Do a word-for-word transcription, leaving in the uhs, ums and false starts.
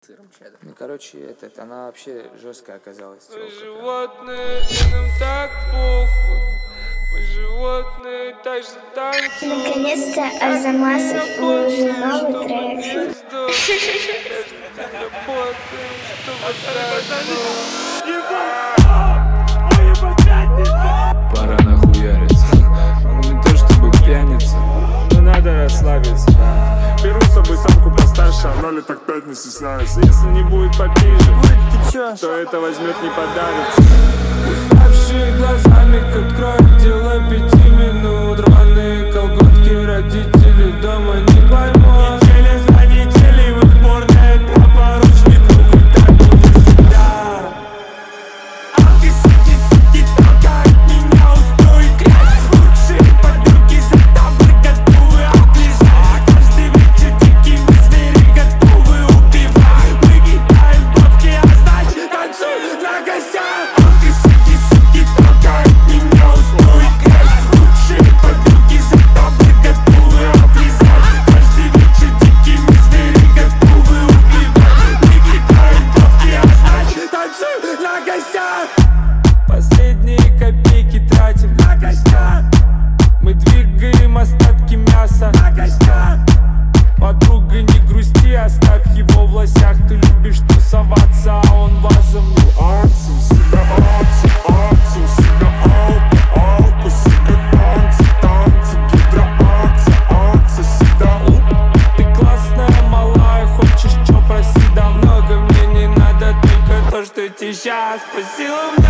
Ну, короче, этот, она вообще жесткая оказалась. Мы животные, и нам так похуй. Мы животные, так же танцуем. Наконец-то Арзамасов выложил новый трек. Пора нахуяриться. Не то чтобы пьяница, но надо расслабиться, да. Беру с собой самку постарше, она лет так пять не стесняется. Если не будет попиже, то это возьмет не подарится. Уставшие глазами откроют дело пяти минут. Рваные колготки, родители дома не поймут. Неделя за неделей в их порно это поручник круг, и так будет всегда. Алки, суки, суки, толкают меня, устроить грязь. Лучшие подруги за тобой готовы облизать. Каждый вечер дикими звери готовы убивать. Мы кидаем бабки, а значит танцуем на гостях. Алки, суки, суки, толкают меня, устроить грязь. Лучшие подруги за тобой готовы облизать. Каждый вечер дикими звери готовы убивать. Мы кидаем бабки, а значит танцуем на гостях. Последние копейки тратим на гостях. Мы двигаем остатки мяса на гостях. Подруга, не грусти, оставь его в лосях. Ты любишь тусоваться, а он вазом. Акцию себя, акцию, акцию себя, алку, алку себя, танцы, танцы, гидроакция, акция себя. Ты классная, малая, хочешь чё, проси, да много. Мне не надо только то, что тебе сейчас по силам.